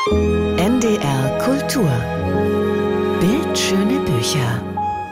NDR Kultur. Bildschöne Bücher.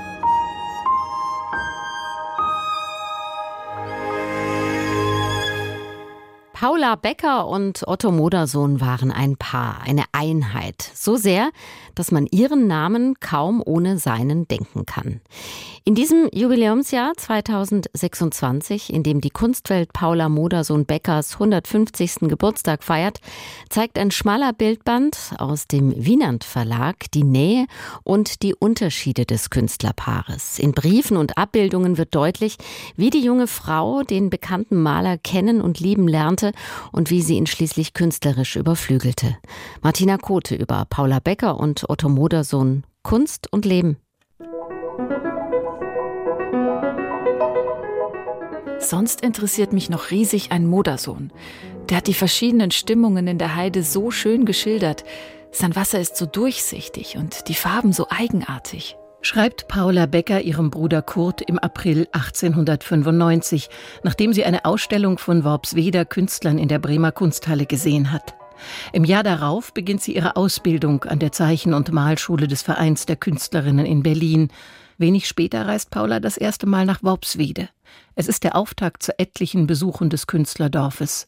Paula Becker und Otto Modersohn waren ein Paar, eine Einheit. So sehr, dass man ihren Namen kaum ohne seinen denken kann. In diesem Jubiläumsjahr 2026, in dem die Kunstwelt Paula Modersohn-Beckers 150. Geburtstag feiert, zeigt ein schmaler Bildband aus dem Wienand Verlag die Nähe und die Unterschiede des Künstlerpaares. In Briefen und Abbildungen wird deutlich, wie die junge Frau den bekannten Maler kennen und lieben lernte und wie sie ihn schließlich künstlerisch überflügelte. Martina Kothe über Paula Becker und Otto Modersohn, Kunst und Leben. Sonst interessiert mich noch riesig ein Modersohn. Der hat die verschiedenen Stimmungen in der Heide so schön geschildert. Sein Wasser ist so durchsichtig und die Farben so eigenartig. Schreibt Paula Becker ihrem Bruder Kurt im April 1895, nachdem sie eine Ausstellung von Worpsweder Künstlern in der Bremer Kunsthalle gesehen hat. Im Jahr darauf beginnt sie ihre Ausbildung an der Zeichen- und Malschule des Vereins der Künstlerinnen in Berlin. Wenig später reist Paula das erste Mal nach Worpswede. Es ist der Auftakt zu etlichen Besuchen des Künstlerdorfes.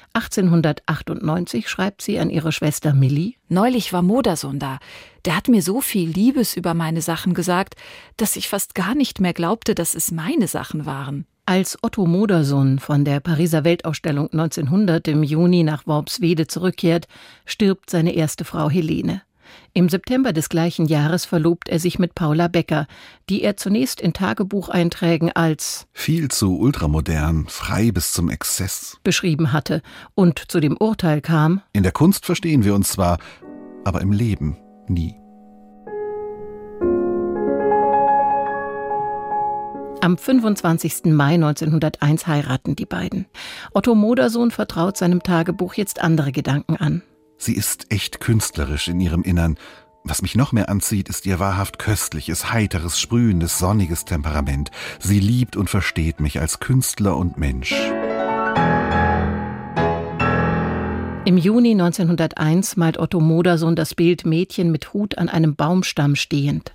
1898 schreibt sie an ihre Schwester Milli: Neulich war Modersohn da. Der hat mir so viel Liebes über meine Sachen gesagt, dass ich fast gar nicht mehr glaubte, dass es meine Sachen waren. Als Otto Modersohn von der Pariser Weltausstellung 1900 im Juni nach Worpswede zurückkehrt, stirbt seine erste Frau Helene. Im September des gleichen Jahres verlobt er sich mit Paula Becker, die er zunächst in Tagebucheinträgen als viel zu ultramodern, frei bis zum Exzess beschrieben hatte und zu dem Urteil kam: In der Kunst verstehen wir uns zwar, aber im Leben nie. Am 25. Mai 1901 heiraten die beiden. Otto Modersohn vertraut seinem Tagebuch jetzt andere Gedanken an. Sie ist echt künstlerisch in ihrem Innern. Was mich noch mehr anzieht, ist ihr wahrhaft köstliches, heiteres, sprühendes, sonniges Temperament. Sie liebt und versteht mich als Künstler und Mensch. Im Juni 1901 malt Otto Modersohn das Bild Mädchen mit Hut an einem Baumstamm stehend.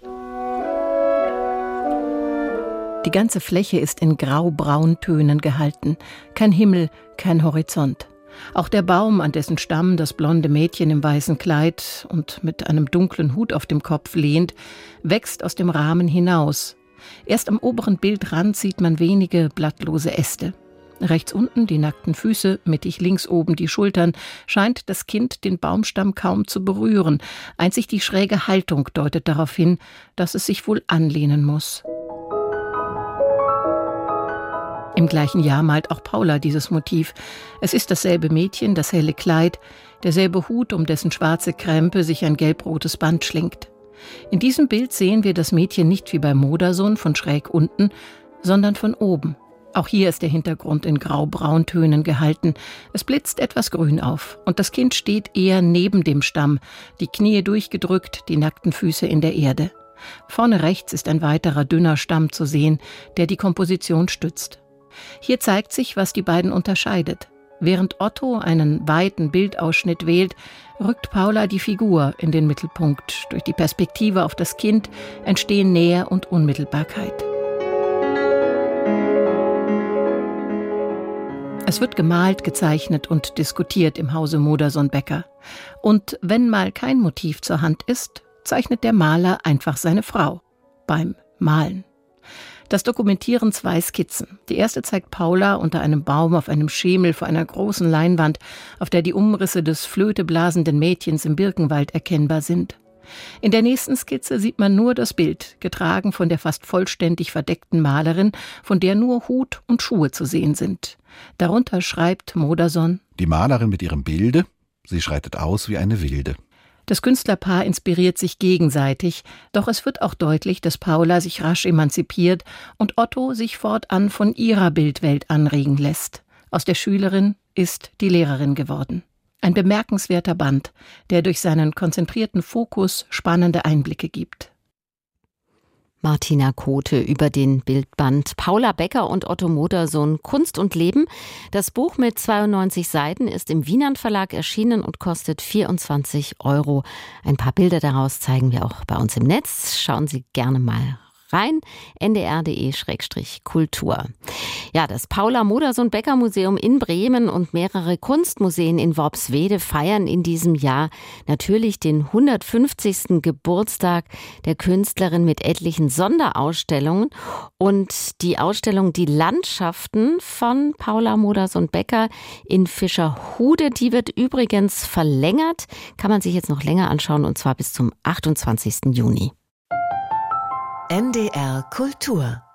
Die ganze Fläche ist in grau-braun-Tönen gehalten. Kein Himmel, kein Horizont. Auch der Baum, an dessen Stamm das blonde Mädchen im weißen Kleid und mit einem dunklen Hut auf dem Kopf lehnt, wächst aus dem Rahmen hinaus. Erst am oberen Bildrand sieht man wenige blattlose Äste. Rechts unten die nackten Füße, mittig links oben die Schultern, scheint das Kind den Baumstamm kaum zu berühren. Einzig die schräge Haltung deutet darauf hin, dass es sich wohl anlehnen muss. Im gleichen Jahr malt auch Paula dieses Motiv. Es ist dasselbe Mädchen, das helle Kleid, derselbe Hut, um dessen schwarze Krempe sich ein gelbrotes Band schlingt. In diesem Bild sehen wir das Mädchen nicht wie bei Modersohn von schräg unten, sondern von oben. Auch hier ist der Hintergrund in grau-brauntönen gehalten. Es blitzt etwas grün auf und das Kind steht eher neben dem Stamm, die Knie durchgedrückt, die nackten Füße in der Erde. Vorne rechts ist ein weiterer dünner Stamm zu sehen, der die Komposition stützt. Hier zeigt sich, was die beiden unterscheidet. Während Otto einen weiten Bildausschnitt wählt, rückt Paula die Figur in den Mittelpunkt. Durch die Perspektive auf das Kind entstehen Nähe und Unmittelbarkeit. Es wird gemalt, gezeichnet und diskutiert im Hause Modersohn-Becker. Und wenn mal kein Motiv zur Hand ist, zeichnet der Maler einfach seine Frau beim Malen. Das dokumentieren 2 Skizzen. Die erste zeigt Paula unter einem Baum auf einem Schemel vor einer großen Leinwand, auf der die Umrisse des flöteblasenden Mädchens im Birkenwald erkennbar sind. In der nächsten Skizze sieht man nur das Bild, getragen von der fast vollständig verdeckten Malerin, von der nur Hut und Schuhe zu sehen sind. Darunter schreibt Modersohn: Die Malerin mit ihrem Bilde, sie schreitet aus wie eine Wilde. Das Künstlerpaar inspiriert sich gegenseitig, doch es wird auch deutlich, dass Paula sich rasch emanzipiert und Otto sich fortan von ihrer Bildwelt anregen lässt. Aus der Schülerin ist die Lehrerin geworden. Ein bemerkenswerter Band, der durch seinen konzentrierten Fokus spannende Einblicke gibt. Martina Kote über den Bildband Paula Becker und Otto Modersohn Kunst und Leben. Das Buch mit 92 Seiten ist im Wienand Verlag erschienen und kostet 24 €. Ein paar Bilder daraus zeigen wir auch bei uns im Netz. Schauen Sie gerne mal rein, ndr.de/kultur. Ja, das Paula Modersohn Becker Museum in Bremen und mehrere Kunstmuseen in Worpswede feiern in diesem Jahr natürlich den 150. Geburtstag der Künstlerin mit etlichen Sonderausstellungen. Und die Ausstellung Die Landschaften von Paula Modersohn Becker in Fischerhude, die wird übrigens verlängert, kann man sich jetzt noch länger anschauen, und zwar bis zum 28. Juni. NDR Kultur